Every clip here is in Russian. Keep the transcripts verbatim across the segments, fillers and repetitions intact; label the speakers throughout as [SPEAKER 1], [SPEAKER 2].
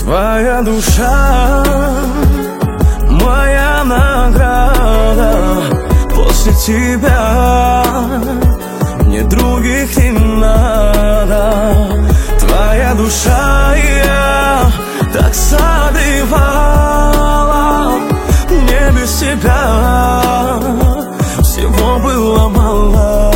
[SPEAKER 1] Твоя душа, моя награда. После тебя мне других не надо. Твоя душа, я так согревала. Мне без тебя всего было мало.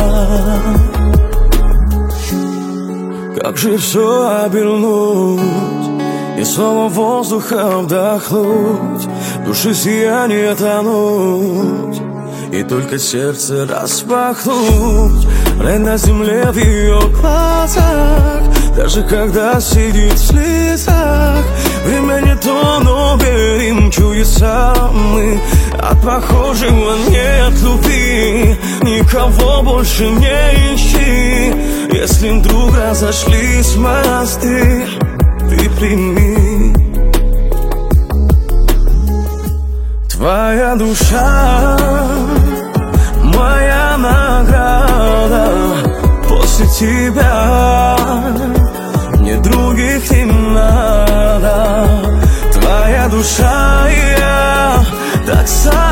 [SPEAKER 1] Как же все обернуть и снова воздуха вдохнуть, души сияние тонуть, и только сердце распахнуть. Рай на земле в ее глазах, даже когда сидит в слезах. Время не то, но верим чудеса мы. От похожего нет любви, никого больше не ищи. Если вдруг разошлись мосты, ты прими. Твоя душа, моя награда. После тебя мне других не надо. Твоя душа, я так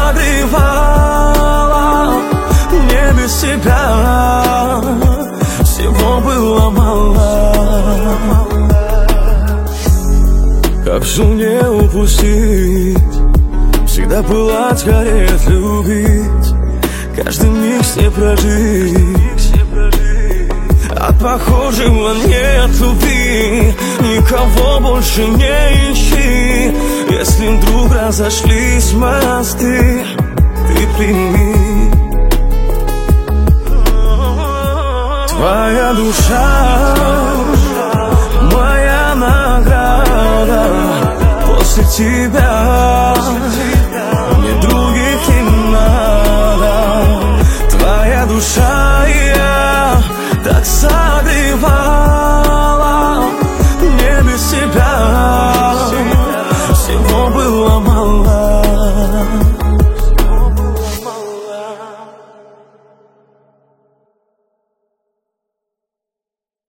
[SPEAKER 1] согревала. Мне без тебя всего было мало. Как все не упустить, всегда пылать, гореть, любить, каждый миг с ней прожить. От похожего нет любви, никого больше не ищи. Если вдруг разошлись мосты, ты прими. Твоя душа, моя награда. После тебя мне других не надо. Твоя душа, я так согревала. Мне без тебя всего было мало.